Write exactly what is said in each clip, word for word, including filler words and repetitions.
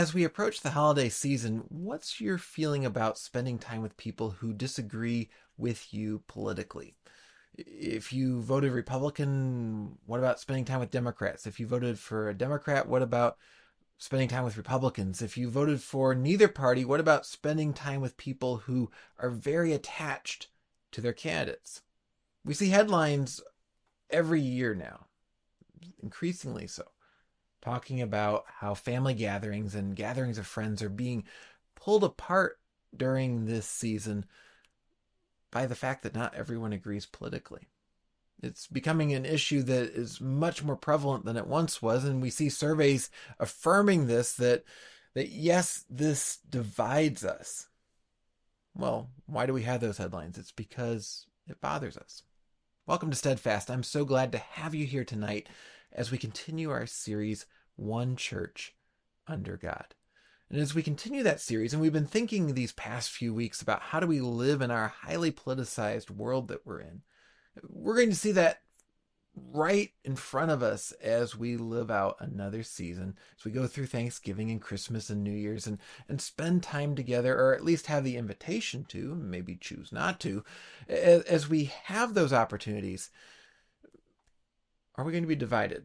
as we approach the holiday season, what's your feeling about spending time with people who disagree with you politically? If you voted Republican, what about spending time with Democrats? If you voted for a Democrat, what about spending time with Republicans? If you voted for neither party, what about spending time with people who are very attached to their candidates? We see headlines every year now, increasingly so, talking about how family gatherings and gatherings of friends are being pulled apart during this season by the fact that not everyone agrees politically. It's becoming an issue that is much more prevalent than it once was, and we see surveys affirming this, that, that yes, this divides us. Well, why do we have those headlines? It's because it bothers us. Welcome to Steadfast. I'm so glad to have you here tonight as we continue our series, One Church Under God. And as we continue that series, and we've been thinking these past few weeks about how do we live in our highly politicized world that we're in, we're going to see that right in front of us as we live out another season, as we go through Thanksgiving and Christmas and New Year's and, and spend time together, or at least have the invitation to, maybe choose not to. As, as we have those opportunities, are we going to be divided?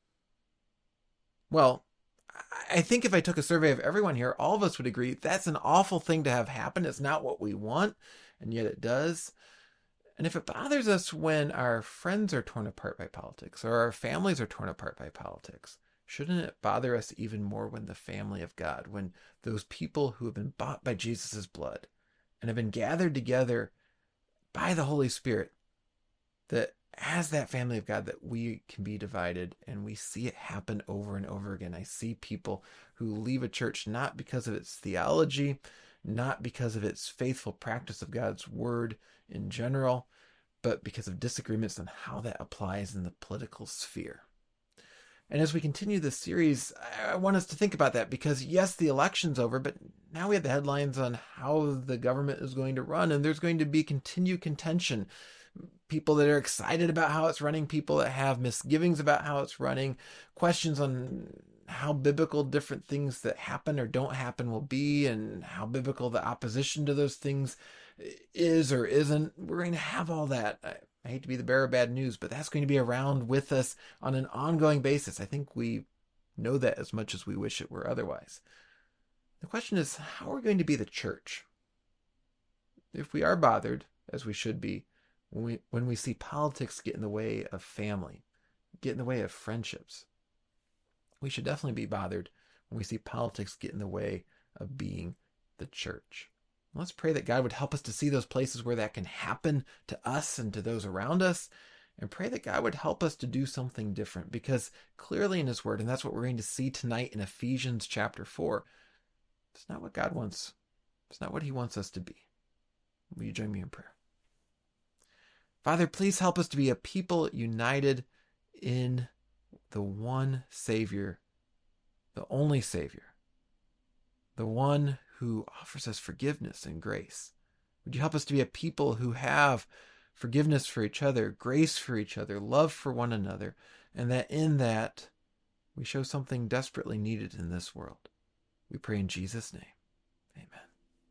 Well, I think if I took a survey of everyone here, all of us would agree that's an awful thing to have happen. It's not what we want, and yet it does. And if it bothers us when our friends are torn apart by politics, or our families are torn apart by politics, shouldn't it bother us even more when the family of God, when those people who have been bought by Jesus' blood and have been gathered together by the Holy Spirit, that as that family of God, that we can be divided, and we see it happen over and over again. I see people who leave a church not because of its theology, not because of its faithful practice of God's word in general, but because of disagreements on how that applies in the political sphere. And as we continue this series, I want us to think about that, because yes, the election's over, but now we have the headlines on how the government is going to run, and there's going to be continued contention. People that are excited about how it's running, people that have misgivings about how it's running, questions on how biblical different things that happen or don't happen will be, and how biblical the opposition to those things is or isn't. We're going to have all that. I, I hate to be the bearer of bad news, but that's going to be around with us on an ongoing basis. I think we know that as much as we wish it were otherwise. The question is, how are we going to be the church? If we are bothered, as we should be, when we, when we see politics get in the way of family, get in the way of friendships, we should definitely be bothered when we see politics get in the way of being the church. Let's pray that God would help us to see those places where that can happen to us and to those around us, and pray that God would help us to do something different, because clearly in his word, and that's what we're going to see tonight in Ephesians chapter four, it's not what God wants. It's not what he wants us to be. Will you join me in prayer? Father, please help us to be a people united in the one Savior, the only Savior, the one who offers us forgiveness and grace. Would you help us to be a people who have forgiveness for each other, grace for each other, love for one another, and that in that we show something desperately needed in this world. We pray in Jesus' name. Amen.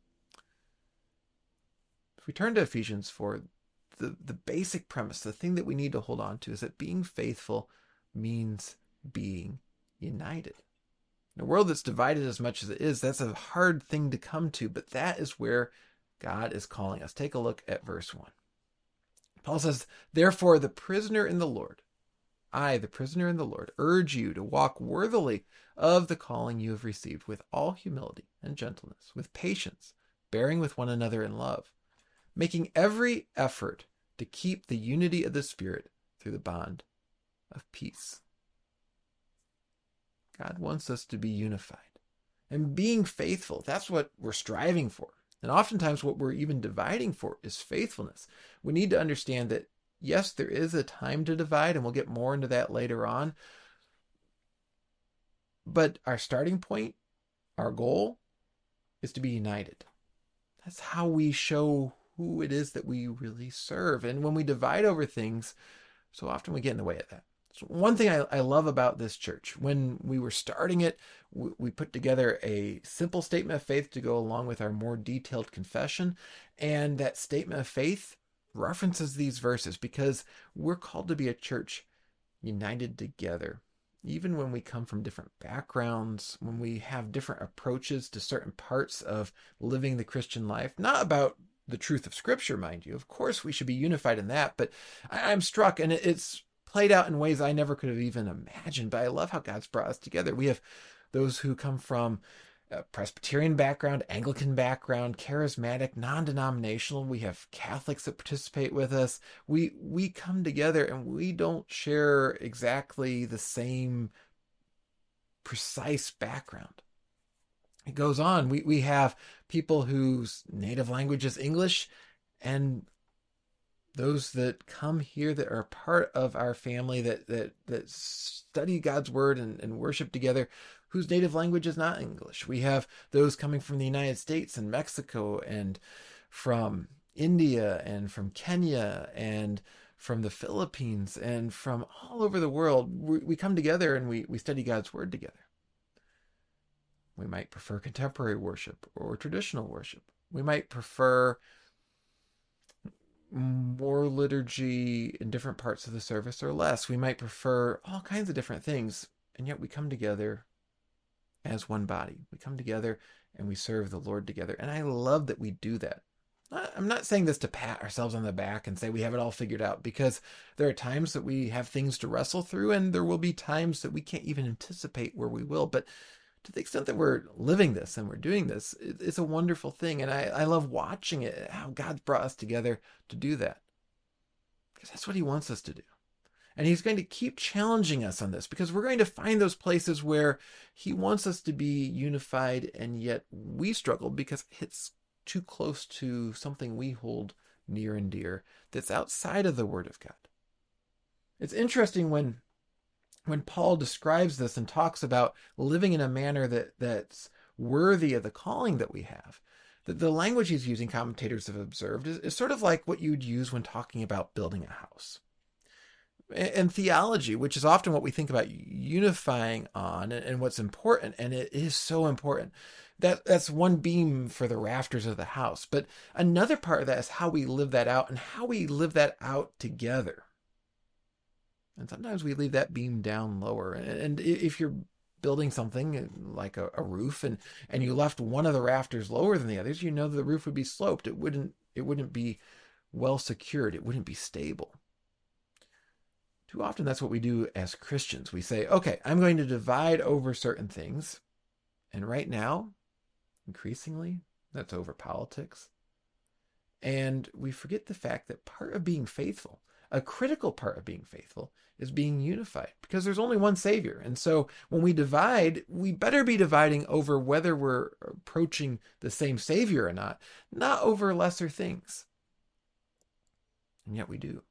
If we turn to Ephesians four, the, the basic premise, the thing that we need to hold on to, is that being faithful means being united. In a world that's divided as much as it is, that's a hard thing to come to, but that is where God is calling us. Take a look at verse one. Paul says, "Therefore, the prisoner in the Lord, I, the prisoner in the Lord, urge you to walk worthily of the calling you have received, with all humility and gentleness, with patience, bearing with one another in love, making every effort to keep the unity of the Spirit through the bond of peace." God wants us to be unified. And being faithful, that's what we're striving for. And oftentimes what we're even dividing for is faithfulness. We need to understand that, yes, there is a time to divide, and we'll get more into that later on. But our starting point, our goal, is to be united. That's how we show who it is that we really serve. And when we divide over things, so often we get in the way of that. So one thing I, I love about this church, when we were starting it, we, we put together a simple statement of faith to go along with our more detailed confession. And that statement of faith references these verses because we're called to be a church united together. Even when we come from different backgrounds, when we have different approaches to certain parts of living the Christian life, not about the truth of Scripture, mind you. Of course, we should be unified in that, but I, I'm struck, and it, it's played out in ways I never could have even imagined, but I love how God's brought us together. We have those who come from a Presbyterian background, Anglican background, charismatic, non-denominational. We have Catholics that participate with us. We we come together and we don't share exactly the same precise background. It goes on. We we have people whose native language is English, and those that come here that are part of our family that that that study God's word and, and worship together, whose native language is not English. We have those coming from the United States and Mexico and from India and from Kenya and from the Philippines and from all over the world. We, we come together and we, we study God's word together. We might prefer contemporary worship or traditional worship. We might prefer more liturgy in different parts of the service or less. We might prefer all kinds of different things, and yet we come together as one body. We come together and we serve the Lord together. And I love that we do that. I'm not saying this to pat ourselves on the back and say we have it all figured out, because there are times that we have things to wrestle through, and there will be times that we can't even anticipate where we will. But to the extent that we're living this and we're doing this, it's a wonderful thing. And I, I love watching it, how God's brought us together to do that. Because that's what he wants us to do. And he's going to keep challenging us on this, because we're going to find those places where he wants us to be unified, and yet we struggle because it's too close to something we hold near and dear that's outside of the Word of God. It's interesting when when Paul describes this and talks about living in a manner that, that's worthy of the calling that we have, that the language he's using, commentators have observed, is, is sort of like what you'd use when talking about building a house. And theology, which is often what we think about unifying on and what's important, and it is so important. That that's one beam for the rafters of the house. But another part of that is how we live that out and how we live that out together. And sometimes we leave that beam down lower. And if you're building something like a, a roof and, and you left one of the rafters lower than the others, you know the roof would be sloped. It wouldn't, it wouldn't be well secured. It wouldn't be stable. Too often that's what we do as Christians. We say, okay, I'm going to divide over certain things. And right now, increasingly, that's over politics. And we forget the fact that part of being faithful, a critical part of being faithful, is being unified, because there's only one Savior. And so when we divide, we better be dividing over whether we're approaching the same Savior or not, not over lesser things. And yet we do.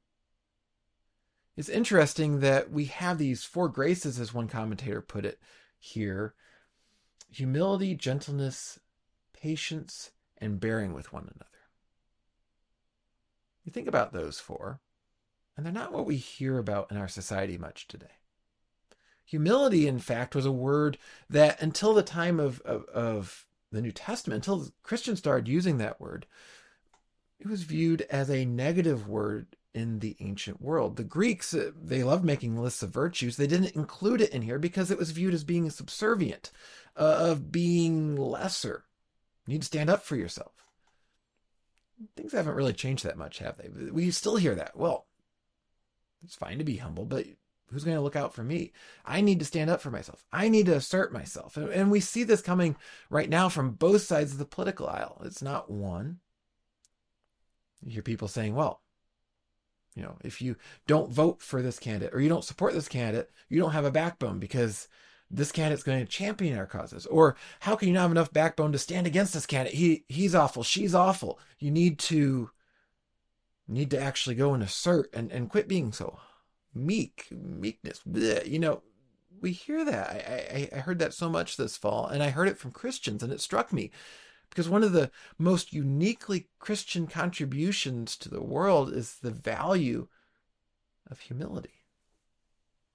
It's interesting that we have these four graces, as one commentator put it here: humility, gentleness, patience, and bearing with one another. You think about those four, and they're not what we hear about in our society much today. Humility, in fact, was a word that until the time of, of, of the New Testament, until Christians started using that word, it was viewed as a negative word in the ancient world. The Greeks, they loved making lists of virtues. They didn't include it in here because it was viewed as being subservient, uh, of being lesser. You need to stand up for yourself. Things haven't really changed that much, have they? We still hear that. Well, it's fine to be humble, but who's going to look out for me? I need to stand up for myself. I need to assert myself. And, and we see this coming right now from both sides of the political aisle. It's not one. You hear people saying, well, you know, if you don't vote for this candidate or you don't support this candidate, you don't have a backbone because this candidate's going to champion our causes. Or how can you not have enough backbone to stand against this candidate? He he's awful. She's awful. You need to need to actually go and assert and, and quit being so meek, meekness. Bleh. You know, we hear that. I, I, I heard that so much this fall, and I heard it from Christians, and it struck me. Because one of the most uniquely Christian contributions to the world is the value of humility.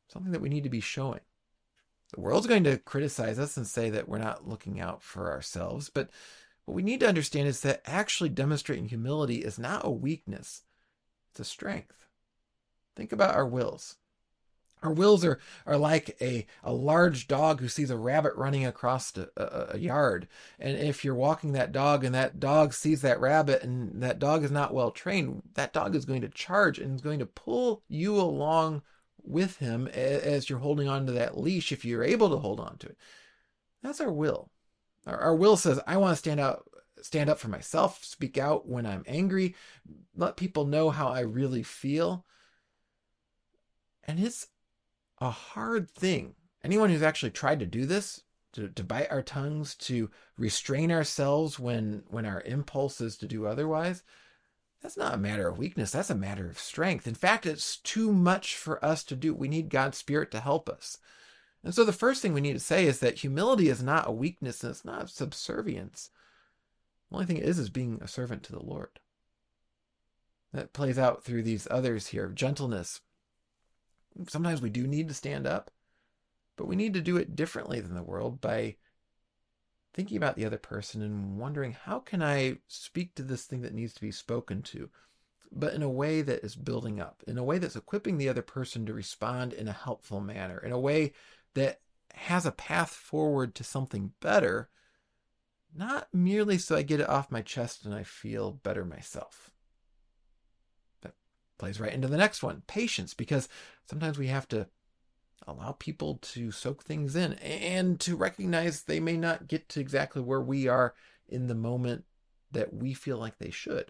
something that we need to be showing. The world's going to criticize us and say that we're not looking out for ourselves, but what we need to understand is that actually demonstrating humility is not a weakness, it's a strength. Think about our wills. Our wills are, are like a, a large dog who sees a rabbit running across a, a, a yard. And if you're walking that dog and that dog sees that rabbit and that dog is not well trained, that dog is going to charge and is going to pull you along with him as you're holding on to that leash if you're able to hold on to it. That's our will. Our, our will says, I want to stand out, stand up for myself, speak out when I'm angry, let people know how I really feel. And it's a hard thing. Anyone who's actually tried to do this, to, to bite our tongues, to restrain ourselves when, when our impulse is to do otherwise, that's not a matter of weakness. That's a matter of strength. In fact, it's too much for us to do. We need God's Spirit to help us. And so the first thing we need to say is that humility is not a weakness and it's not subservience. The only thing it is is being a servant to the Lord. That plays out through these others here. Gentleness. Sometimes we do need to stand up, but we need to do it differently than the world by thinking about the other person and wondering, how can I speak to this thing that needs to be spoken to, but in a way that is building up, in a way that's equipping the other person to respond in a helpful manner, in a way that has a path forward to something better, not merely so I get it off my chest and I feel better myself. That plays right into the next one, patience, because sometimes we have to allow people to soak things in and to recognize they may not get to exactly where we are in the moment that we feel like they should.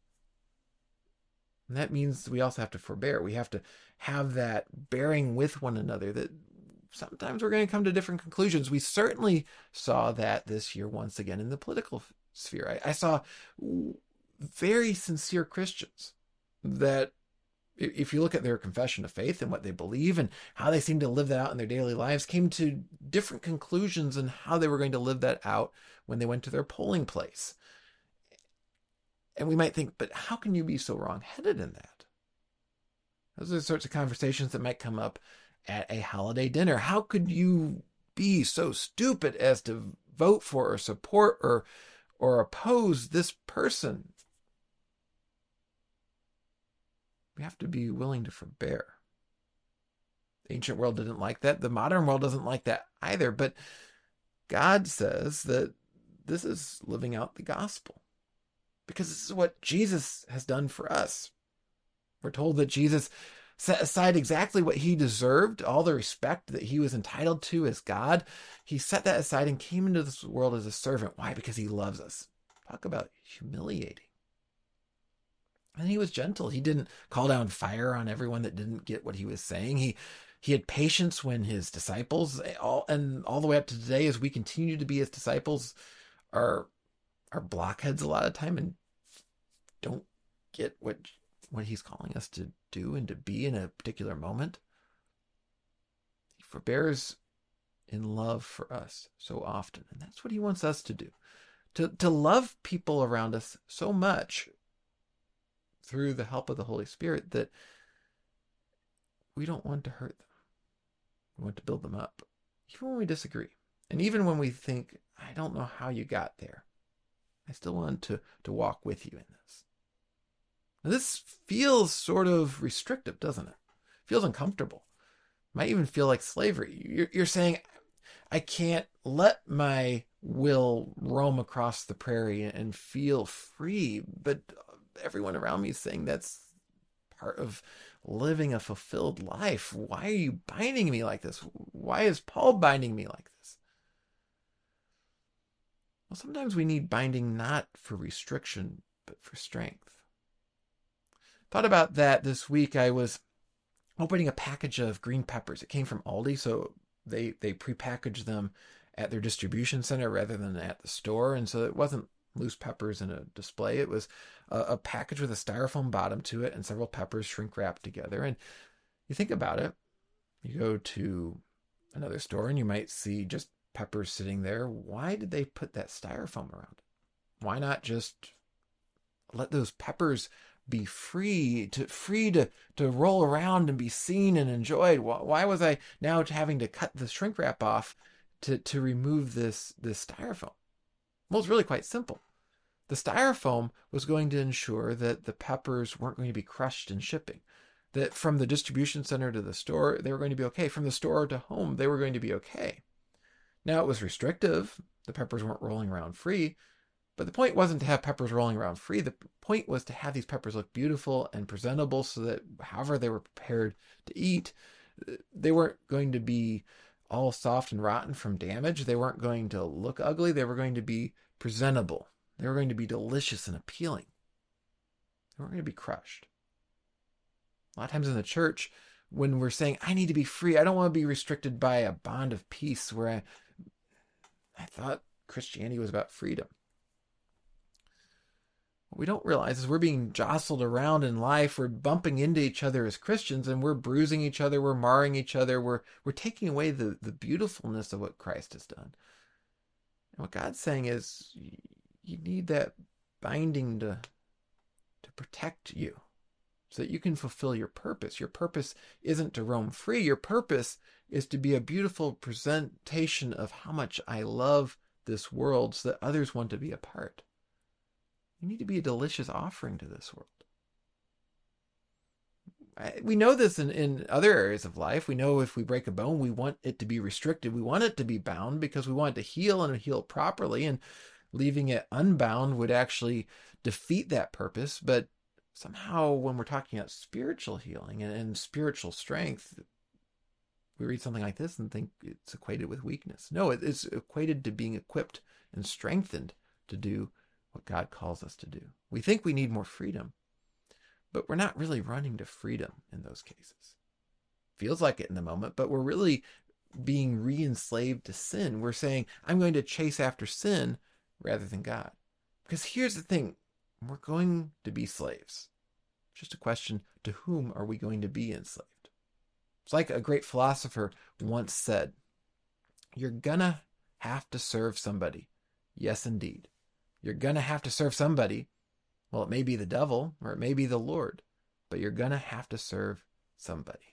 And that means we also have to forbear. We have to have that bearing with one another, that sometimes we're going to come to different conclusions. We certainly saw that this year once again in the political sphere. I, I saw very sincere Christians that, if you look at their confession of faith and what they believe and how they seem to live that out in their daily lives, came to different conclusions in how they were going to live that out when they went to their polling place. And we might think, but how can you be so wrong-headed in that? Those are the sorts of conversations that might come up at a holiday dinner. How could you be so stupid as to vote for or support or, or oppose this person? We have to be willing to forbear. The ancient world didn't like that. The modern world doesn't like that either. But God says that this is living out the gospel, because this is what Jesus has done for us. We're told that Jesus set aside exactly what he deserved, all the respect that he was entitled to as God. He set that aside and came into this world as a servant. Why? Because he loves us. Talk about humiliating. And he was gentle. He didn't call down fire on everyone that didn't get what he was saying. He he had patience when his disciples, all and all the way up to today, as we continue to be his disciples, are are blockheads a lot of time and don't get what what he's calling us to do and to be in a particular moment. He forbears in love for us so often, and that's what he wants us to do. To to love people around us so much through the help of the Holy Spirit that we don't want to hurt them. We want to build them up, even when we disagree. And even when we think, I don't know how you got there, I still want to, to walk with you in this. Now, this feels sort of restrictive, doesn't it? It feels uncomfortable. It might even feel like slavery. You're, you're saying, I can't let my will roam across the prairie and feel free, but everyone around me is saying that's part of living a fulfilled life. Why are you binding me like this? Why is Paul binding me like this? Well, sometimes we need binding not for restriction, but for strength. Thought about that this week. I was opening a package of green peppers. It came from Aldi, so they, they pre-packaged them at their distribution center rather than at the store. And so it wasn't loose peppers in a display. It was a, a package with a styrofoam bottom to it and several peppers shrink wrapped together. And you think about it, you go to another store and you might see just peppers sitting there. Why did they put that styrofoam around? Why not just let those peppers be free, to free to, to roll around and be seen and enjoyed? Why was I now having to cut the shrink wrap off to, to remove this, this styrofoam? Well, it's really quite simple. The styrofoam was going to ensure that the peppers weren't going to be crushed in shipping. That from the distribution center to the store, they were going to be okay. From the store to home, they were going to be okay. Now, it was restrictive. The peppers weren't rolling around free. But the point wasn't to have peppers rolling around free. The point was to have these peppers look beautiful and presentable so that however they were prepared to eat, they weren't going to be all soft and rotten from damage. They weren't going to look ugly. They were going to be presentable. They were going to be delicious and appealing. They weren't going to be crushed. A lot of times in the church, when we're saying, I need to be free, I don't want to be restricted by a bond of peace, where I, I thought Christianity was about freedom. What we don't realize is we're being jostled around in life. We're bumping into each other as Christians, and we're bruising each other. We're marring each other. We're, we're taking away the, the beautifulness of what Christ has done. And what God's saying is, you need that binding to, to protect you so that you can fulfill your purpose. Your purpose isn't to roam free. Your purpose is to be a beautiful presentation of how much I love this world so that others want to be a part. You need to be a delicious offering to this world. We know this in, in other areas of life. We know if we break a bone, we want it to be restricted. We want it to be bound because we want it to heal and heal properly. And leaving it unbound would actually defeat that purpose. But somehow when we're talking about spiritual healing and, and spiritual strength, we read something like this and think it's equated with weakness. No, it, it's equated to being equipped and strengthened to do what God calls us to do. We think we need more freedom, but we're not really running to freedom in those cases. Feels like it in the moment, but we're really being re-enslaved to sin. We're saying, I'm going to chase after sin rather than God. Because here's the thing, we're going to be slaves. Just a question, to whom are we going to be enslaved? It's like a great philosopher once said, you're gonna have to serve somebody. Yes, indeed. You're gonna have to serve somebody. Well, it may be the devil or it may be the Lord, but you're gonna have to serve somebody.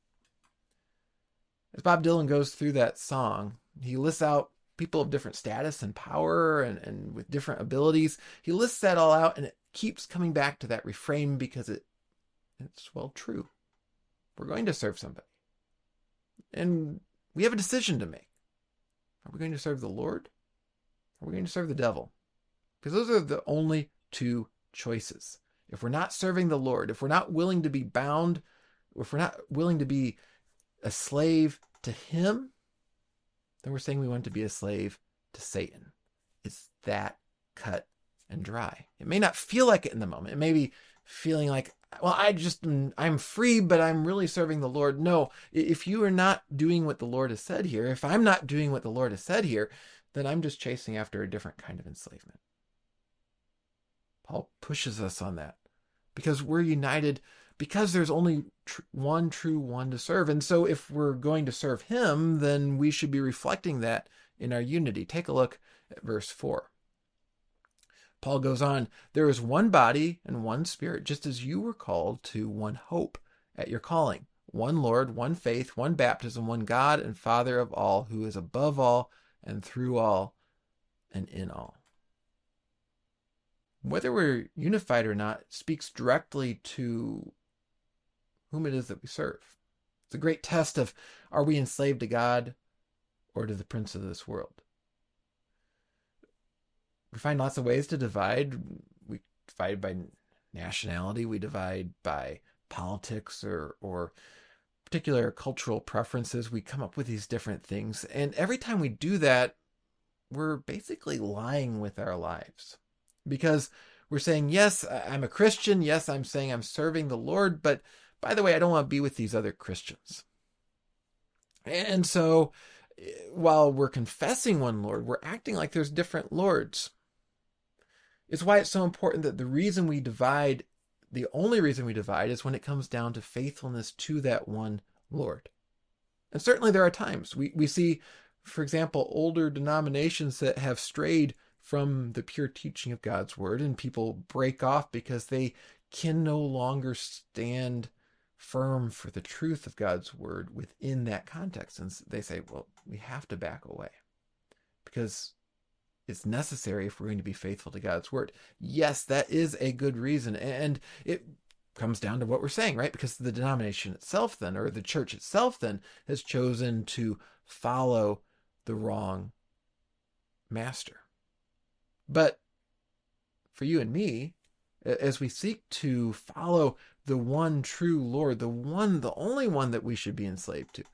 As Bob Dylan goes through that song, he lists out people of different status and power and, and with different abilities. He lists that all out, and it keeps coming back to that refrain because it it's, well, true. We're going to serve somebody. And we have a decision to make. Are we going to serve the Lord? Or are we going to serve the devil? Because those are the only two choices. If we're not serving the Lord, if we're not willing to be bound, if we're not willing to be a slave to Him, then we're saying we want to be a slave to Satan. It's that cut and dry. It may not feel like it in the moment. It may be feeling like, well, I just, I'm free, but I'm really serving the Lord. No, if you are not doing what the Lord has said here, if I'm not doing what the Lord has said here, then I'm just chasing after a different kind of enslavement. Paul pushes us on that because we're united, because there's only tr- one true one to serve. And so if we're going to serve Him, then we should be reflecting that in our unity. Take a look at verse four. Paul goes on, there is one body and one Spirit, just as you were called to one hope at your calling. One Lord, one faith, one baptism, one God and Father of all, who is above all and through all and in all. Whether we're unified or not speaks directly to whom it is that we serve. It's a great test of, are we enslaved to God or to the prince of this world? We find lots of ways to divide. We divide by nationality. We divide by politics or, or particular cultural preferences. We come up with these different things. And every time we do that, we're basically lying with our lives. Because we're saying, yes, I'm a Christian. Yes, I'm saying I'm serving the Lord. But by the way, I don't want to be with these other Christians. And so while we're confessing one Lord, we're acting like there's different lords. It's why it's so important that the reason we divide, the only reason we divide, is when it comes down to faithfulness to that one Lord. And certainly there are times we, we see, for example, older denominations that have strayed from the pure teaching of God's word, and people break off because they can no longer stand firm for the truth of God's word within that context. And they say, well, we have to back away because it's necessary if we're going to be faithful to God's word. Yes, that is a good reason. And it comes down to what we're saying, right? Because the denomination itself then, or the church itself then, has chosen to follow the wrong master. But for you and me, as we seek to follow the one true Lord, the one, the only one that we should be enslaved to,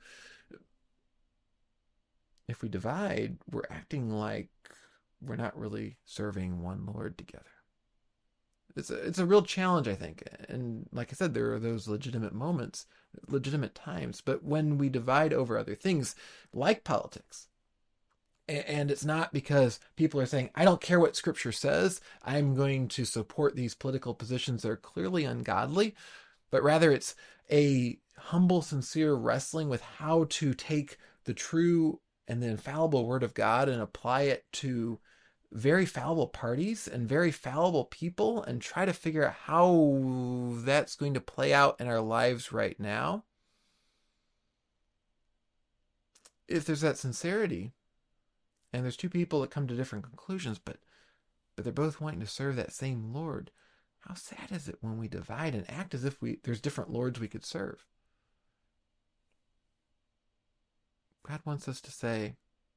if we divide, we're acting like we're not really serving one Lord together. It's a, it's a real challenge, I think. And like I said, there are those legitimate moments, legitimate times. But when we divide over other things, like politics, and it's not because people are saying, I don't care what Scripture says, I'm going to support these political positions that are clearly ungodly, but rather it's a humble, sincere wrestling with how to take the true and the infallible Word of God and apply it to very fallible parties and very fallible people and try to figure out how that's going to play out in our lives right now. If there's that sincerity, and there's two people that come to different conclusions, but but they're both wanting to serve that same Lord, how sad is it when we divide and act as if we there's different lords we could serve? God wants us to say,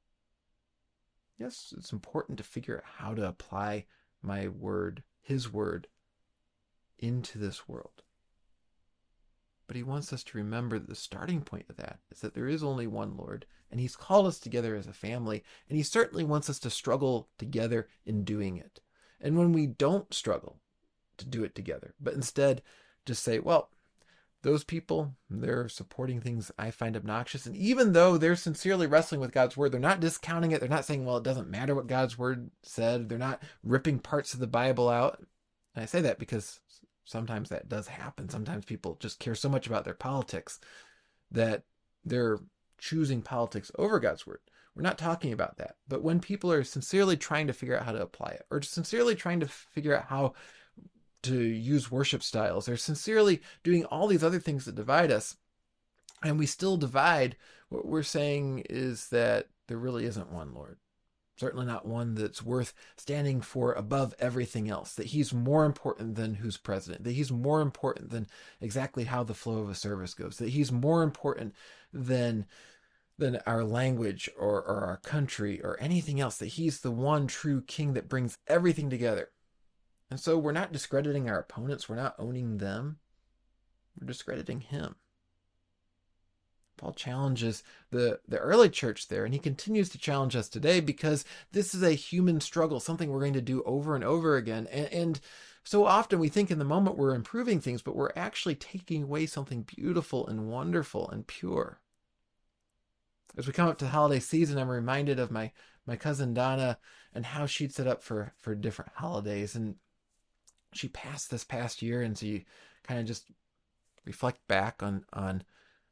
yes, it's important to figure out how to apply my word, his word, into this world. But he wants us to remember that the starting point of that is that there is only one Lord, and he's called us together as a family, and he certainly wants us to struggle together in doing it. And when we don't struggle to do it together, but instead just say, well, those people, they're supporting things I find obnoxious, and even though they're sincerely wrestling with God's word, they're not discounting it, they're not saying, well, it doesn't matter what God's word said, they're not ripping parts of the Bible out. And I say that because sometimes that does happen. Sometimes people just care so much about their politics that they're choosing politics over God's word. We're not talking about that. But when people are sincerely trying to figure out how to apply it, or sincerely trying to figure out how to use worship styles, or sincerely doing all these other things that divide us, and we still divide, what we're saying is that there really isn't one Lord. Certainly not one that's worth standing for above everything else, that he's more important than who's president, that he's more important than exactly how the flow of a service goes, that he's more important than than our language or, or our country or anything else, that he's the one true king that brings everything together. And so we're not discrediting our opponents, we're not owning them, we're discrediting him. Paul challenges the, the early church there, and he continues to challenge us today because this is a human struggle, something we're going to do over and over again. And, and so often we think in the moment we're improving things, but we're actually taking away something beautiful and wonderful and pure. As we come up to the holiday season, I'm reminded of my, my cousin Donna and how she'd set up for, for different holidays. And she passed this past year, and so you kind of just reflect back on on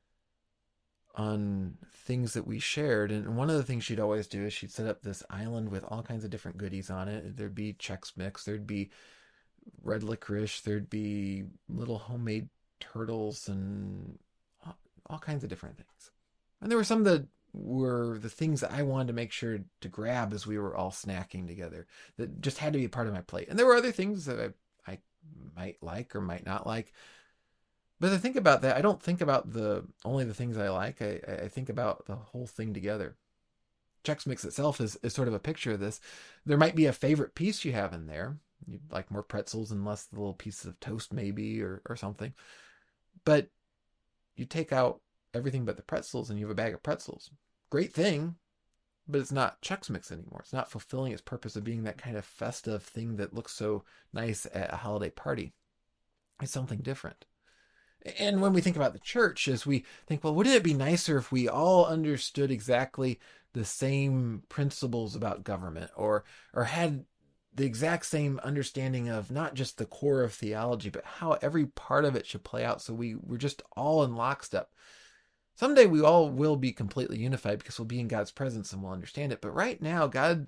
on things that we shared. And one of the things she'd always do is she'd set up this island with all kinds of different goodies on it. There'd be Chex Mix, there'd be red licorice, there'd be little homemade turtles, and all, all kinds of different things. And there were some that were the things that I wanted to make sure to grab as we were all snacking together, that just had to be a part of my plate. And there were other things that I, I might like or might not like. But I think about that, I don't think about the only the things I like. I, I think about the whole thing together. Chex Mix itself is, is sort of a picture of this. There might be a favorite piece you have in there. You'd like more pretzels and less the little pieces of toast maybe, or, or something. But you take out everything but the pretzels and you have a bag of pretzels. Great thing, but it's not Chex Mix anymore. It's not fulfilling its purpose of being that kind of festive thing that looks so nice at a holiday party. It's something different. And when we think about the church, as we think, well, wouldn't it be nicer if we all understood exactly the same principles about government, or or had the exact same understanding of not just the core of theology, but how every part of it should play out, so we, we're just all in lockstep. Someday we all will be completely unified because we'll be in God's presence and we'll understand it. But right now, God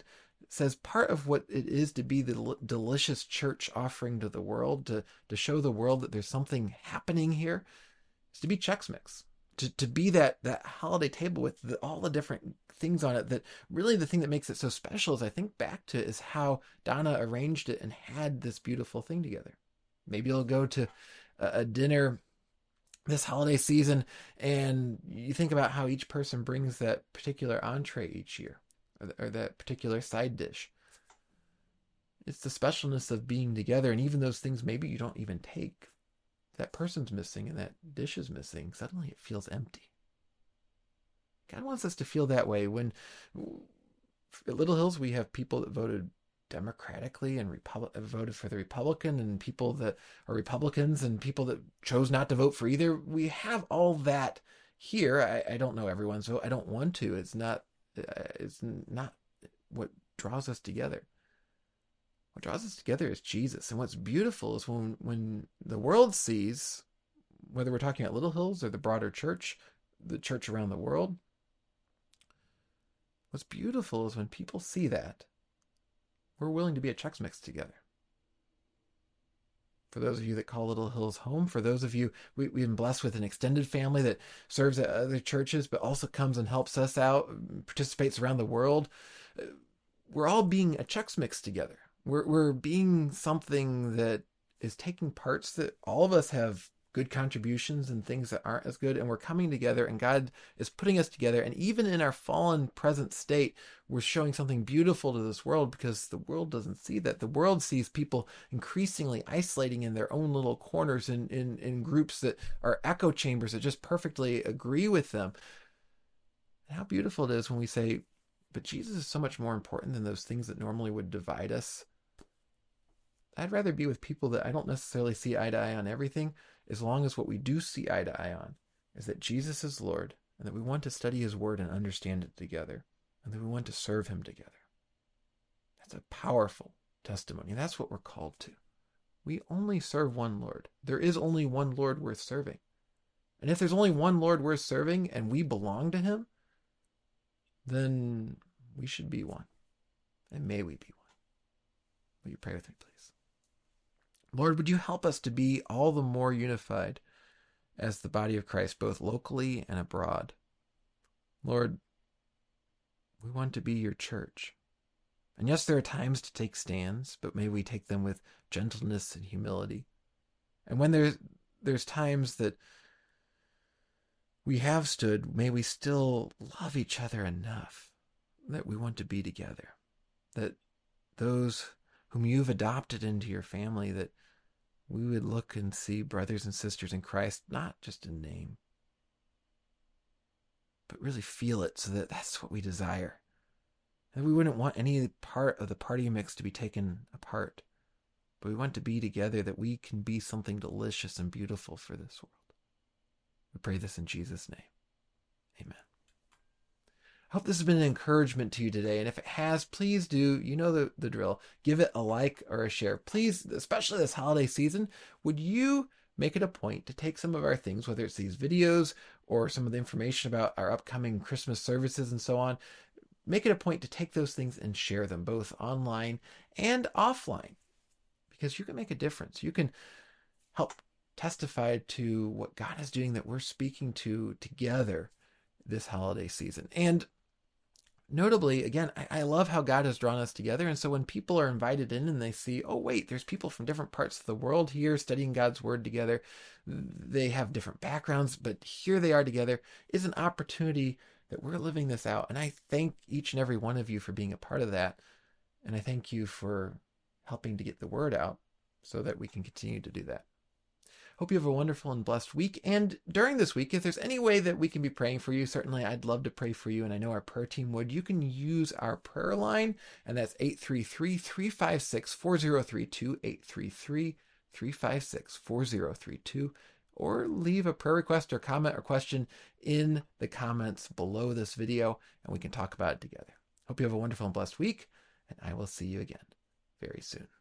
says part of what it is to be the del- delicious church offering to the world, to, to show the world that there's something happening here, is to be Chex Mix. To, to be that, that holiday table with the, all the different things on it, that really the thing that makes it so special, as I think back to, is how Donna arranged it and had this beautiful thing together. Maybe you'll go to a, a dinner this holiday season and you think about how each person brings that particular entree each year, or, or that particular side dish. It's the specialness of being together, and even those things maybe you don't even take, that person's missing and that dish is missing, suddenly it feels empty. God wants us to feel that way. When at Little Hills we have people that voted democratically and Republic voted for the Republican, and people that are Republicans, and people that chose not to vote for either. We have all that here. I, I don't know everyone's vote. I don't want to. It's not. It's not what draws us together. What draws us together is Jesus. And what's beautiful is when when the world sees, whether we're talking about Little Hills or the broader church, the church around the world, what's beautiful is when people see that, we're willing to be a Chex Mix together. For those of you that call Little Hills home, for those of you, we, we've been blessed with an extended family that serves at other churches, but also comes and helps us out, participates around the world. We're all being a Chex Mix together. We're we're being something that is taking parts that all of us have good contributions and things that aren't as good, and we're coming together, and God is putting us together. And even in our fallen present state, we're showing something beautiful to this world, because the world doesn't see that. The world sees people increasingly isolating in their own little corners, in, in, in groups that are echo chambers that just perfectly agree with them. And how beautiful it is when we say, but Jesus is so much more important than those things that normally would divide us. I'd rather be with people that I don't necessarily see eye to eye on everything, as long as what we do see eye to eye on is that Jesus is Lord, and that we want to study his word and understand it together, and that we want to serve him together. That's a powerful testimony. That's what we're called to. We only serve one Lord. There is only one Lord worth serving. And if there's only one Lord worth serving and we belong to him, then we should be one. And may we be one. Will you pray with me, please? Lord, would you help us to be all the more unified as the body of Christ, both locally and abroad? Lord, we want to be your church. And yes, there are times to take stands, but may we take them with gentleness and humility. And when there's, there's times that we have stood, may we still love each other enough that we want to be together. That those whom you've adopted into your family, that we would look and see brothers and sisters in Christ, not just in name, but really feel it, so that that's what we desire. And we wouldn't want any part of the party mix to be taken apart, but we want to be together, that we can be something delicious and beautiful for this world. We pray this in Jesus' name. Amen. I hope this has been an encouragement to you today. And if it has, please do, you know the, the drill, give it a like or a share. Please, especially this holiday season, would you make it a point to take some of our things, whether it's these videos or some of the information about our upcoming Christmas services and so on, make it a point to take those things and share them both online and offline, because you can make a difference. You can help testify to what God is doing, that we're speaking to together this holiday season. And notably, again, I, I love how God has drawn us together. And so when people are invited in and they see, oh, wait, there's people from different parts of the world here studying God's word together. They have different backgrounds, but here they are together, is an opportunity that we're living this out. And I thank each and every one of you for being a part of that. And I thank you for helping to get the word out so that we can continue to do that. Hope you have a wonderful and blessed week. And during this week, if there's any way that we can be praying for you, certainly I'd love to pray for you. And I know our prayer team would. You can use our prayer line, and that's eight three three, three five six, four zero three two, eight three three, three five six, four zero three two, or leave a prayer request or comment or question in the comments below this video, and we can talk about it together. Hope you have a wonderful and blessed week, and I will see you again very soon.